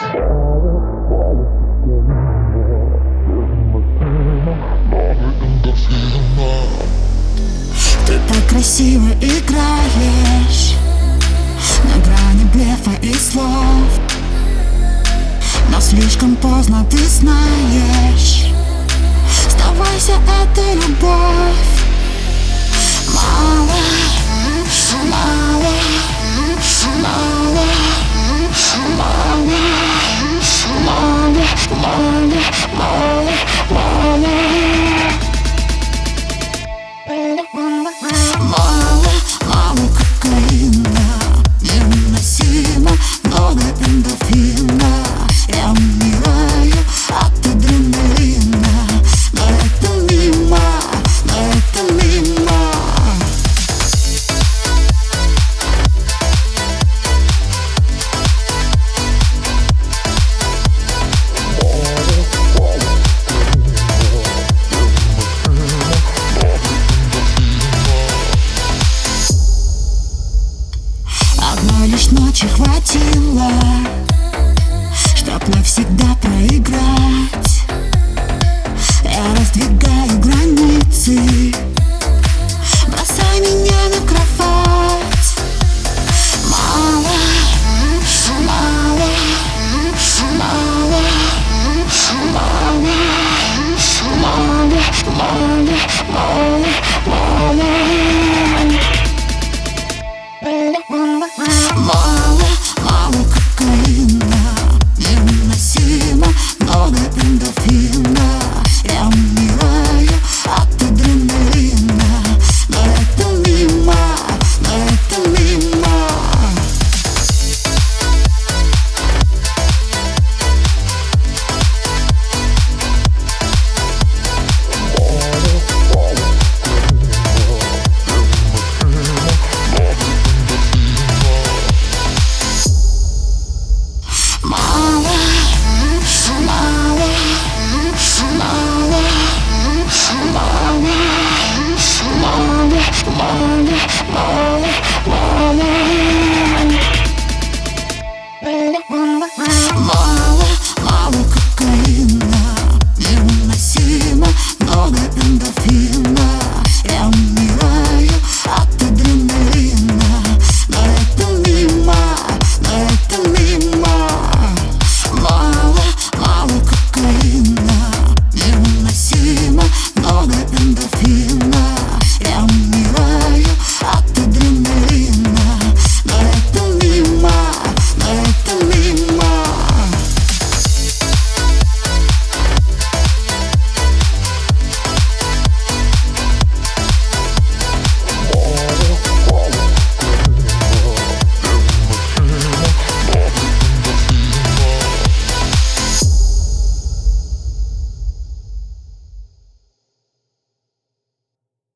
Ты так красиво играешь на грани блефа и слов, но слишком поздно, ты знаешь. Сдавайся, это любовь. Мало, мало, мало, мало, мало, мало, мало, мало. Мало, мало кокаина, невыносимо много эндорфина. Я умираю от адреналина, но это мимо, но это мимо. Одной лишь ночи хватило, чтоб навсегда проиграть. Я раздвигаю границы, бросай меня на